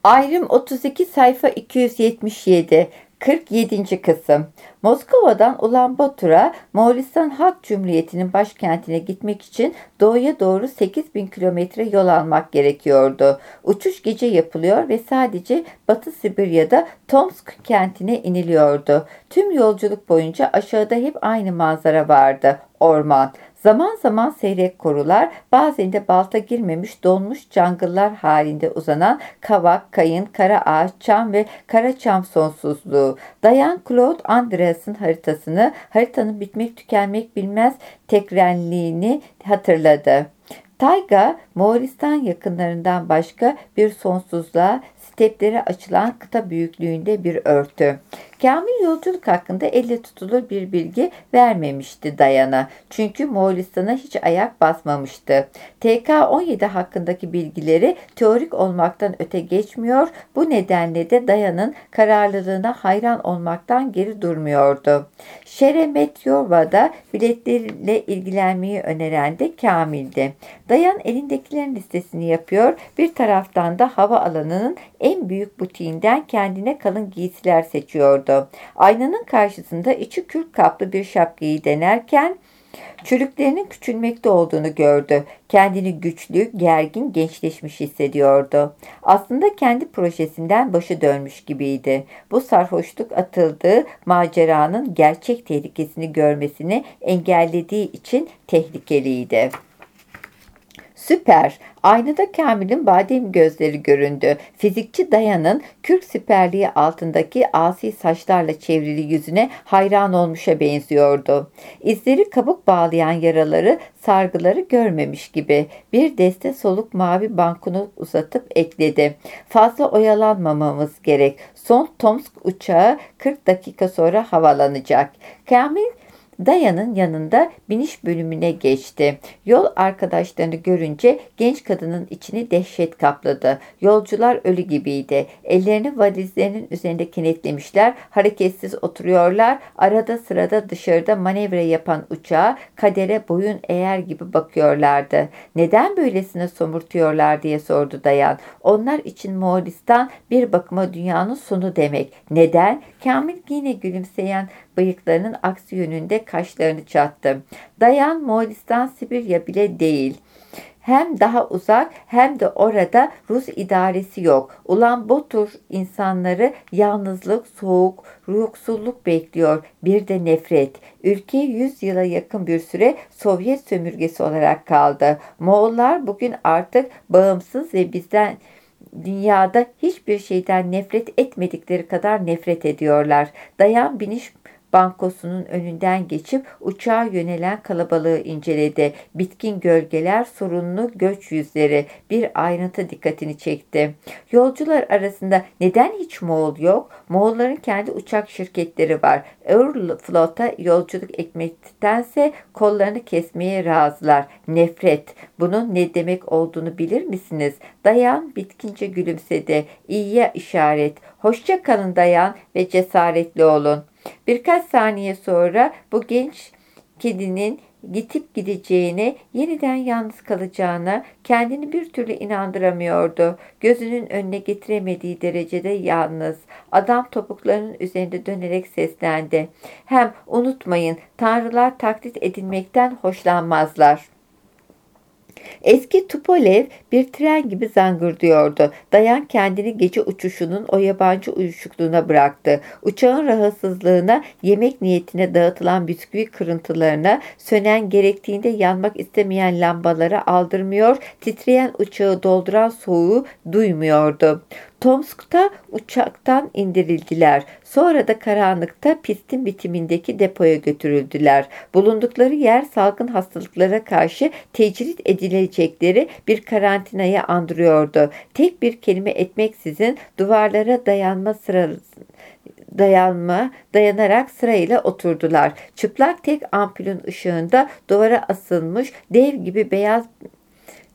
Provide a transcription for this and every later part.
Ayrım 32 sayfa 277 47. kısım. Moskova'dan Ulanbator'a, Moğolistan Halk Cumhuriyeti'nin başkentine gitmek için doğuya doğru 8.000 kilometre yol almak gerekiyordu. Uçuş gece yapılıyor ve sadece Batı Sibirya'da Tomsk kentine iniliyordu. Tüm yolculuk boyunca aşağıda hep aynı manzara vardı: orman. Zaman zaman seyrek korular, bazen de balta girmemiş donmuş jungle'lar halinde uzanan kavak, kayın, kara ağaç, çam ve kara çam sonsuzluğu. Dayan Claude Andreas'ın haritanın bitmek tükenmek bilmez tekrenliğini hatırladı. Tayga, Moğolistan yakınlarından başka bir sonsuzluğa, steplere açılan kıta büyüklüğünde bir örtü. Kamil yolculuk hakkında elle tutulur bir bilgi vermemişti Dayan'a. Çünkü Moğolistan'a hiç ayak basmamıştı. TK-17 hakkındaki bilgileri teorik olmaktan öte geçmiyor, bu nedenle de Dayan'ın kararlılığına hayran olmaktan geri durmuyordu. Şeremetyevo'da biletlerle ilgilenmeyi öneren de Kamil'di. Dayan elindekilerin listesini yapıyor, bir taraftan da havaalanının en büyük butiğinden kendine kalın giysiler seçiyordu. Aynanın karşısında içi kürk kaplı bir şapkayı denerken çürüklerinin küçülmekte olduğunu gördü. Kendini güçlü, gergin, gençleşmiş hissediyordu. Aslında kendi projesinden başı dönmüş gibiydi. Bu sarhoşluk atıldığı maceranın gerçek tehlikesini görmesini engellediği için tehlikeliydi. Süper. Aynada Kamil'in badem gözleri göründü. Fizikçi Dayan'ın kürk siperliği altındaki asi saçlarla çevrili yüzüne hayran olmuşa benziyordu. İzleri kabuk bağlayan yaraları, sargıları görmemiş gibi. Bir deste soluk mavi bankunu uzatıp ekledi. Fazla oyalanmamamız gerek. Son Tomsk uçağı 40 dakika sonra havalanacak. Kamil Dayan'ın yanında biniş bölümüne geçti. Yol arkadaşlarını görünce genç kadının içini dehşet kapladı. Yolcular ölü gibiydi. Ellerini valizlerinin üzerinde kenetlemişler, hareketsiz oturuyorlar. Arada sırada dışarıda manevra yapan uçağa kadere boyun eğer gibi bakıyorlardı. Neden böylesine somurtuyorlar diye sordu Dayan. Onlar için Moğolistan bir bakıma dünyanın sonu demek. Neden? Kamil yine gülümseyen bıyıklarının aksi yönünde kaşlarını çattı. Dayan, Moğolistan Sibirya bile değil. Hem daha uzak hem de orada Rus idaresi yok. Ulanbator insanları yalnızlık, soğuk, yoksulluk bekliyor. Bir de nefret. Ülke 100 yıla yakın bir süre Sovyet sömürgesi olarak kaldı. Moğollar bugün artık bağımsız ve bizden dünyada hiçbir şeyden nefret etmedikleri kadar nefret ediyorlar. Dayan biniş bankosunun önünden geçip uçağa yönelen kalabalığı inceledi. Bitkin gölgeler, sorunlu göç yüzleri, bir ayrıntı dikkatini çekti. Yolcular arasında neden hiç Moğol yok? Moğolların kendi uçak şirketleri var. Aeroflot'a yolculuk etmektense kollarını kesmeye razılar. Nefret. Bunun ne demek olduğunu bilir misiniz? Dayan bitkince gülümsedi. İyiye işaret. Hoşça kalın Dayan ve cesaretli olun. Birkaç saniye sonra bu genç kedinin gidip gideceğine, yeniden yalnız kalacağına kendini bir türlü inandıramıyordu. Gözünün önüne getiremediği derecede yalnız. Adam topuklarının üzerinde dönerek seslendi. Hem unutmayın, tanrılar taklit edilmekten hoşlanmazlar. Eski Tupolev bir tren gibi zangırdıyordu. Dayan kendini gece uçuşunun o yabancı uyuşukluğuna bıraktı. Uçağın rahatsızlığına, yemek niyetine dağıtılan bisküvi kırıntılarına, sönen gerektiğinde yanmak istemeyen lambalara aldırmıyor, titreyen uçağı dolduran soğuğu duymuyordu. Tomsk'ta uçaktan indirildiler. Sonra da karanlıkta pistin bitimindeki depoya götürüldüler. Bulundukları yer salgın hastalıklara karşı tecrit edilecekleri bir karantinayı andırıyordu. Tek bir kelime etmeksizin duvarlara dayanarak sırayla oturdular. Çıplak tek ampulün ışığında duvara asılmış dev gibi beyaz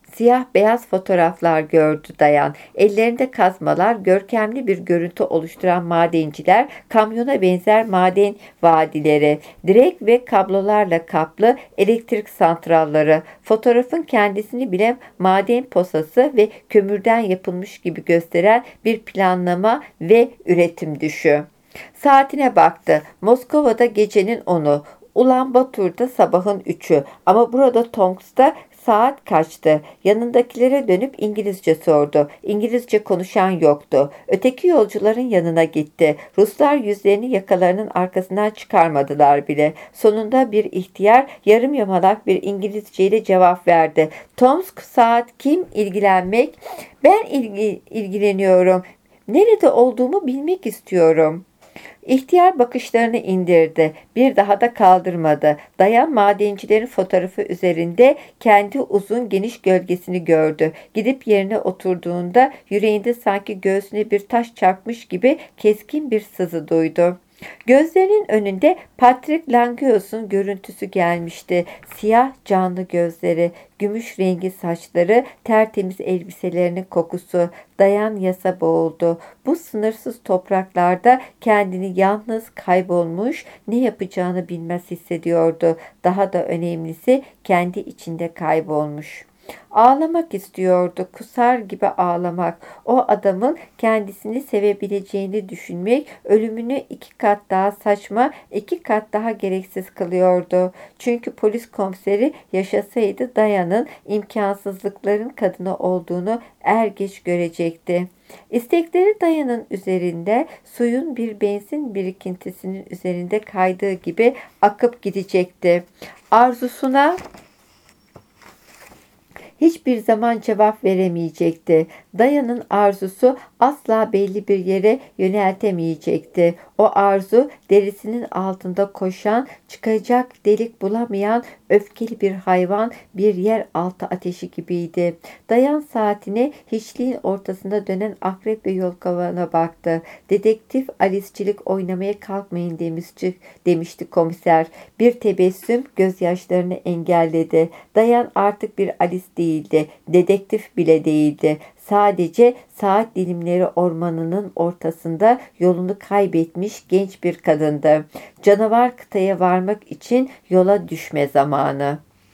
Siyah beyaz fotoğraflar gördü Dayan. Ellerinde kazmalar, görkemli bir görüntü oluşturan madenciler, kamyona benzer maden vadileri, direk ve kablolarla kaplı elektrik santralları, fotoğrafın kendisini bile maden posası ve kömürden yapılmış gibi gösteren bir planlama ve üretim düşü. Saatine baktı. Moskova'da gecenin 10'u. Ulan Batur'da sabahın 3'ü. Ama burada Tomsk'ta saat kaçtı? Yanındakilere dönüp İngilizce sordu. İngilizce konuşan yoktu. Öteki yolcuların yanına gitti. Ruslar yüzlerini yakalarının arkasından çıkarmadılar bile. Sonunda bir ihtiyar yarım yamalak bir İngilizceyle cevap verdi. Tomsk saat kim ilgilenmek? Ben ilgileniyorum. Nerede olduğumu bilmek istiyorum. İhtiyar bakışlarını indirdi. Bir daha da kaldırmadı. Dayan madencilerin fotoğrafı üzerinde kendi uzun geniş gölgesini gördü. Gidip yerine oturduğunda yüreğinde sanki göğsüne bir taş çarpmış gibi keskin bir sızı duydu. Gözlerinin önünde Patrick Langios'un görüntüsü gelmişti. Siyah canlı gözleri, gümüş rengi saçları, tertemiz elbiselerinin kokusu. Dayan yasa boğuldu. Bu sınırsız topraklarda kendini yalnız kaybolmuş, ne yapacağını bilmez hissediyordu. Daha da önemlisi kendi içinde kaybolmuş. Ağlamak istiyordu, kusar gibi ağlamak. O adamın kendisini sevebileceğini düşünmek, ölümünü 2 kat daha saçma, 2 kat daha gereksiz kılıyordu. Çünkü polis komiseri yaşasaydı Dayan'ın imkansızlıkların kadını olduğunu er geç görecekti. İstekleri Dayan'ın üzerinde, suyun bir benzin birikintisinin üzerinde kaydığı gibi akıp gidecekti. Arzusuna hiçbir zaman cevap veremeyecekti. Dayan'ın arzusu asla belli bir yere yöneltemeyecekti. O arzu derisinin altında koşan, çıkacak delik bulamayan öfkeli bir hayvan, bir yeraltı ateşi gibiydi. Dayan saatine, hiçliğin ortasında dönen akrep ve yolkavana baktı. Dedektif Alice'cilik oynamaya kalkmayın demişti komiser. Bir tebessüm gözyaşlarını engelledi. Dayan artık bir Alice değildi, dedektif bile değildi. Sadece saat dilimleri ormanının ortasında yolunu kaybetmiş genç bir kadındı. Canavar kıtaya varmak için yola düşme zamanı.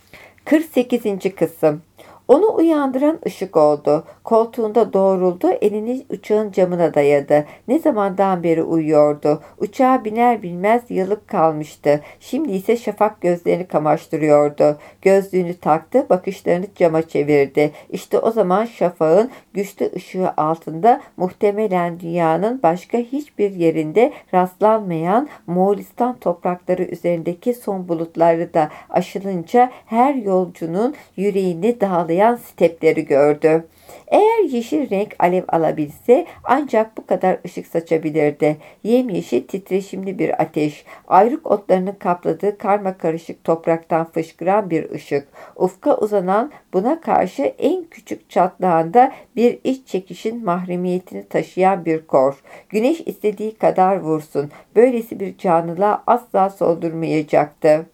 48. kısım. Onu uyandıran ışık oldu. Koltuğunda doğruldu, elini uçağın camına dayadı. Ne zamandan beri uyuyordu. Uçağa biner binmez yalıp kalmıştı. Şimdi ise şafak gözlerini kamaştırıyordu. Gözlüğünü taktı, bakışlarını cama çevirdi. İşte o zaman şafağın güçlü ışığı altında muhtemelen dünyanın başka hiçbir yerinde rastlanmayan Moğolistan toprakları üzerindeki son bulutları da aşılınca her yolcunun yüreğini dağlayan stepleri gördü. Eğer yeşil renk alev alabilse ancak bu kadar ışık saçabilirdi. Yemyeşil titreşimli bir ateş, ayrık otlarının kapladığı karmakarışık topraktan fışkıran bir ışık. Ufka uzanan buna karşı en küçük çatlağında bir iç çekişin mahremiyetini taşıyan bir kor. Güneş istediği kadar vursun. Böylesi bir canlılığa asla soldurmayacaktı.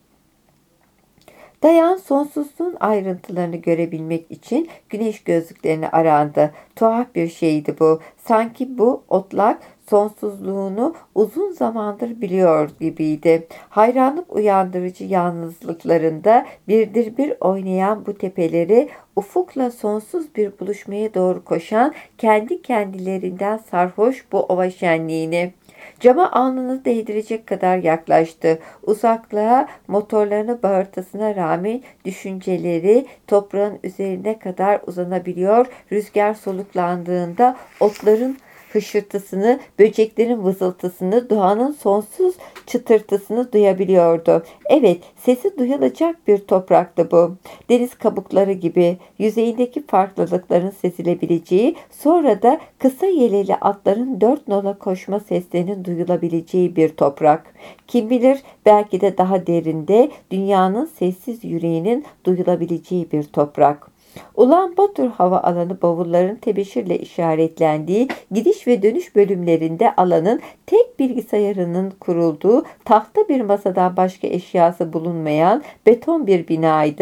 Dayan sonsuzluğun ayrıntılarını görebilmek için güneş gözlüklerini arandı. Tuhaf bir şeydi bu. Sanki bu otlak sonsuzluğunu uzun zamandır biliyor gibiydi. Hayranlık uyandırıcı yalnızlıklarında birdir bir oynayan bu tepeleri, ufukla sonsuz bir buluşmaya doğru koşan, kendi kendilerinden sarhoş bu ova şenliğini. Cama alnını değdirecek kadar yaklaştı. Uzaklığa, motorlarının bağırtısına rağmen düşünceleri toprağın üzerine kadar uzanabiliyor. Rüzgar soluklandığında otların hışırtısını, böceklerin vızıltısını, doğanın sonsuz çıtırtısını duyabiliyordu. Evet, sesi duyulacak bir topraktı bu. Deniz kabukları gibi yüzeyindeki farklılıkların sezilebileceği, sonra da kısa yeleli atların 4 nola koşma seslerinin duyulabileceği bir toprak. Kim bilir, belki de daha derinde dünyanın sessiz yüreğinin duyulabileceği bir toprak. Ulan Batur hava alanı bavulların tebeşirle işaretlendiği gidiş ve dönüş bölümlerinde alanın tek bilgisayarının kurulduğu tahta bir masadan başka eşyası bulunmayan beton bir binaydı.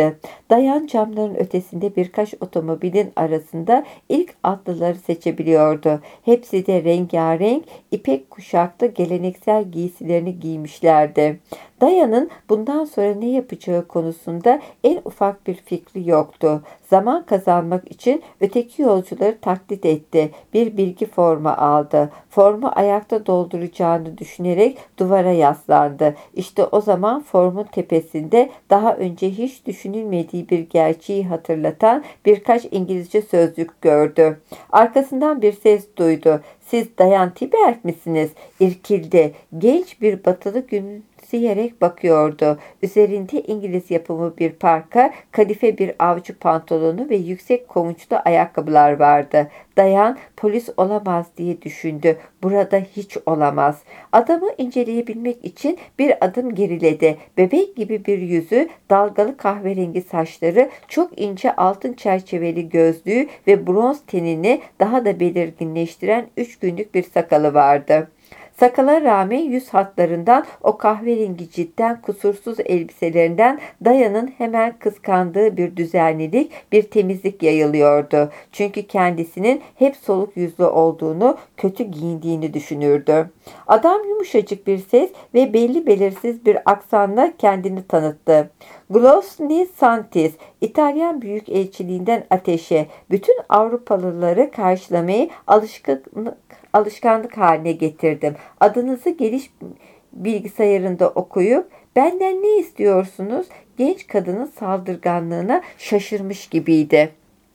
Dayan camların ötesinde birkaç otomobilin arasında ilk atlıları seçebiliyordu. Hepsi de rengarenk, ipek kuşaklı geleneksel giysilerini giymişlerdi. Dayan'ın bundan sonra ne yapacağı konusunda en ufak bir fikri yoktu. Zaman kazanmak için öteki yolcuları taklit etti. Bir bilgi formu aldı. Formu ayakta dolduracağını düşünerek duvara yaslandı. İşte o zaman formun tepesinde daha önce hiç düşünülmediği bir gerçeği hatırlatan birkaç İngilizce sözcük gördü. Arkasından bir ses duydu. "Siz Dayan Tibert misiniz?" İrkildi. Genç bir batılı gülümseyerek bakıyordu. Üzerinde İngiliz yapımı bir parka, kadife bir avcı pantolonu ve yüksek komuçlu ayakkabılar vardı. Dayan polis olamaz diye düşündü. Burada hiç olamaz. Adamı inceleyebilmek için bir adım geriledi. Bebek gibi bir yüzü, dalgalı kahverengi saçları, çok ince altın çerçeveli gözlüğü ve bronz tenini daha da belirginleştiren 3 günlük bir sakalı vardı. Sakala rağmen yüz hatlarından, o kahverengi cidden kusursuz elbiselerinden Dayan'ın hemen kıskandığı bir düzenlilik, bir temizlik yayılıyordu. Çünkü kendisinin hep soluk yüzlü olduğunu, kötü giyindiğini düşünürdü. Adam yumuşacık bir ses ve belli belirsiz bir aksanla kendini tanıttı. Glosni Santis, İtalyan Büyükelçiliğinden ateşe, bütün Avrupalıları karşılamayı alışkanlık haline getirdim. Adınızı geliş bilgisayarında okuyup benden ne istiyorsunuz? Genç kadının saldırganlığına şaşırmış gibiydi.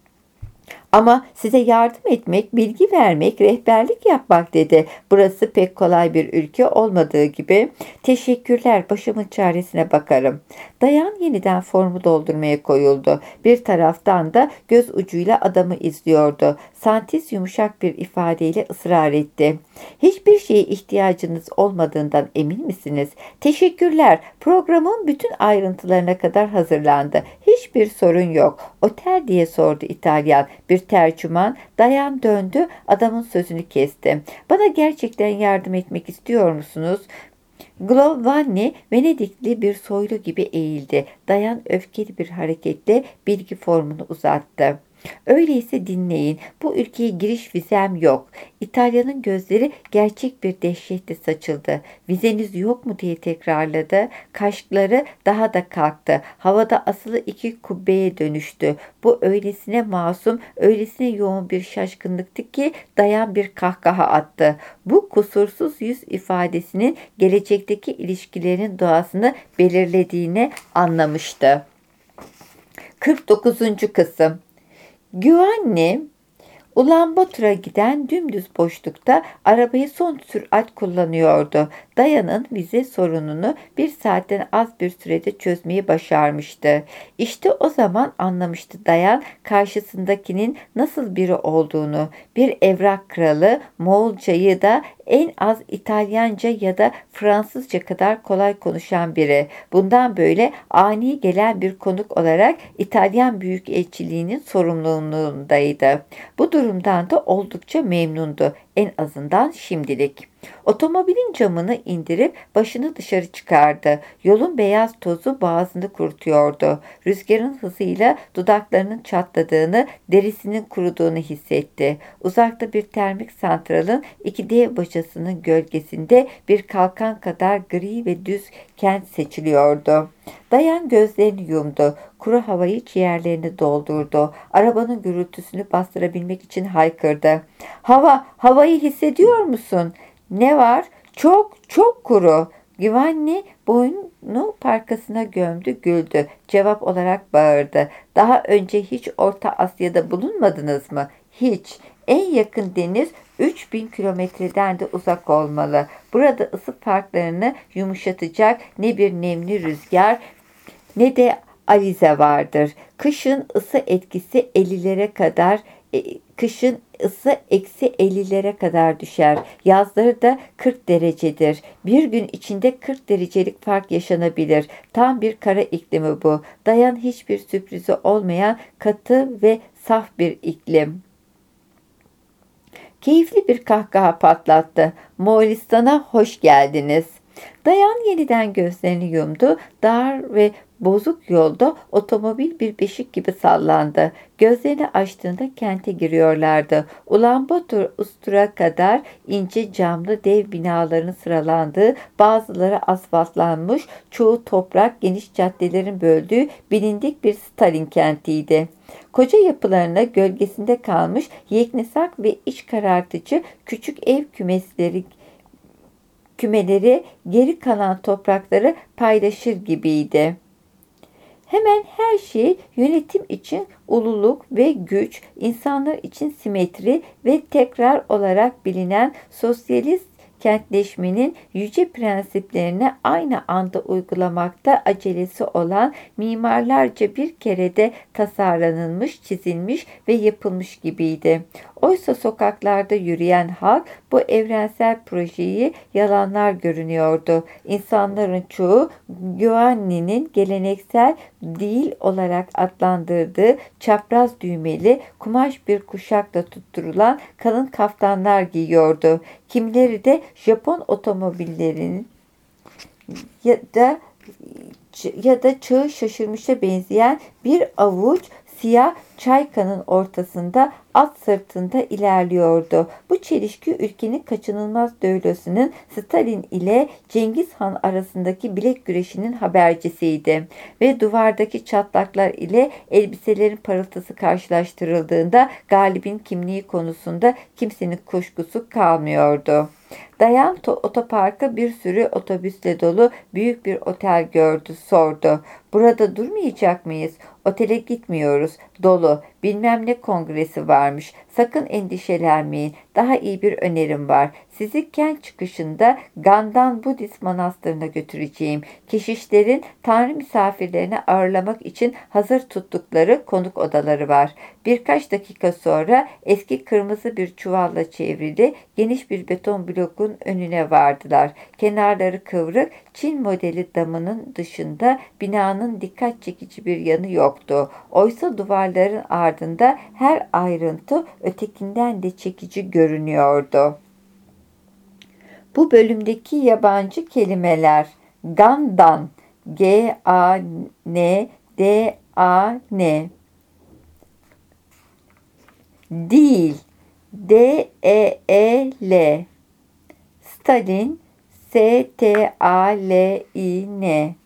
"Ama size yardım etmek, bilgi vermek, rehberlik yapmak," dedi. "Burası pek kolay bir ülke olmadığı gibi." "Teşekkürler, başımın çaresine bakarım." Dayan yeniden formu doldurmaya koyuldu. Bir taraftan da göz ucuyla adamı izliyordu. Santis yumuşak bir ifadeyle ısrar etti. "Hiçbir şeye ihtiyacınız olmadığından emin misiniz?" "Teşekkürler. Programın bütün ayrıntılarına kadar hazırlandı. Hiçbir sorun yok." "Otel?" diye sordu İtalyan. Bir tercüman. Dayan döndü, adamın sözünü kesti. "Bana gerçekten yardım etmek istiyor musunuz?" Giovanni Venedikli bir soylu gibi eğildi. Dayan öfkeli bir hareketle bilgi formunu uzattı. "Öyleyse dinleyin. Bu ülkeye giriş vizem yok." İtalyanın gözleri gerçek bir dehşetle saçıldı. "Vizeniz yok mu?" diye tekrarladı. Kaşları daha da kalktı. Havada asılı 2 kubbeye dönüştü. Bu öylesine masum, öylesine yoğun bir şaşkınlıktı ki Dayan bir kahkaha attı. Bu kusursuz yüz ifadesinin gelecekteki ilişkilerin doğasını belirlediğini anlamıştı. 49. kısım. Giovanni, Ulanbator'a giden dümdüz boşlukta arabayı son sürat kullanıyordu. Dayan'ın vize sorununu 1 saatten az bir sürede çözmeyi başarmıştı. İşte o zaman anlamıştı Dayan karşısındakinin nasıl biri olduğunu. Bir evrak kralı, Moğolcayı da en az İtalyanca ya da Fransızca kadar kolay konuşan biri. Bundan böyle ani gelen bir konuk olarak İtalyan Büyükelçiliğinin sorumluluğundaydı. Bu durumdan da oldukça memnundu, en azından şimdilik. Otomobilin camını indirip başını dışarı çıkardı. Yolun beyaz tozu boğazını kurutuyordu. Rüzgarın hızıyla dudaklarının çatladığını, derisinin kuruduğunu hissetti. Uzakta bir termik santralın 2 dev bacasının gölgesinde bir kalkan kadar gri ve düz kent seçiliyordu. Dayan gözlerini yumdu. Kuru havayı ciğerlerini doldurdu. Arabanın gürültüsünü bastırabilmek için haykırdı. Havayı hissediyor musun?" "Ne var?" Çok kuru." Giovanni boynunu parkasına gömdü, güldü. Cevap olarak bağırdı. "Daha önce hiç Orta Asya'da bulunmadınız mı?" "Hiç. En yakın deniz 3000 kilometreden de uzak olmalı. Burada ısı farklarını yumuşatacak ne bir nemli rüzgar ne de alize vardır. Kışın ısı eksi 50'lere kadar düşer. Yazları da 40 derecedir. Bir gün içinde 40 derecelik fark yaşanabilir. Tam bir kara iklimi bu. Dayan hiçbir sürprizi olmayan katı ve saf bir iklim. Keyifli bir kahkaha patlattı. "Moğolistan'a hoş geldiniz." Dayan yeniden gözlerini yumdu. Dar ve bozuk yolda otomobil bir beşik gibi sallandı. Gözlerini açtığında kente giriyorlardı. Ulan-Bator Ustur'a kadar ince camlı dev binaların sıralandığı, bazıları asfaltlanmış, çoğu toprak, geniş caddelerin böldüğü bilindik bir Stalin kentiydi. Koca yapılarına gölgesinde kalmış yeknesak ve iç karartıcı küçük ev kümeleri geri kalan toprakları paylaşır gibiydi. Hemen her şey yönetim için ululuk ve güç, insanlar için simetri ve tekrar olarak bilinen sosyalist kentleşmenin yüce prensiplerini aynı anda uygulamakta acelesi olan mimarlarca bir kerede tasarlanılmış, çizilmiş ve yapılmış gibiydi. Oysa sokaklarda yürüyen halk bu evrensel projeyi yalanlar görünüyordu. İnsanların çoğu Giovanni'nin geleneksel değil olarak adlandırdığı çapraz düğmeli kumaş bir kuşakla tutturulan kalın kaftanlar giyiyordu. Kimileri de Japon otomobillerinin ya da çağı şaşırmışa benzeyen bir avuç siyah çaykanın ortasında at sırtında ilerliyordu. Bu çelişki ülkenin kaçınılmaz düellosunun Stalin ile Cengiz Han arasındaki bilek güreşinin habercisiydi. Ve duvardaki çatlaklar ile elbiselerin parıltısı karşılaştırıldığında galibin kimliği konusunda kimsenin kuşkusu kalmıyordu. Dayan otoparka bir sürü otobüsle dolu büyük bir otel gördü, sordu. Burada durmayacak mıyız? Otele gitmiyoruz. Dolu. Bilmem ne kongresi varmış. Sakın endişelenmeyin. Daha iyi bir önerim var. Sizi kent çıkışında Gandan Budist Manastırı'na götüreceğim. Keşişlerin tanrı misafirlerini ağırlamak için hazır tuttukları konuk odaları var. Birkaç dakika sonra eski kırmızı bir çuvalla çevrili geniş bir beton blokun önüne vardılar. Kenarları kıvrık, Çin modeli damının dışında binanın dikkat çekici bir yanı yoktu. Oysa duvarların ardında her ayrıntı ötekinden de çekici görünüyordu. Bu bölümdeki yabancı kelimeler: Gandan, G-A-N-D-A-N, değil, D-E-E-L, Stalin, S-T-A-L-I-N,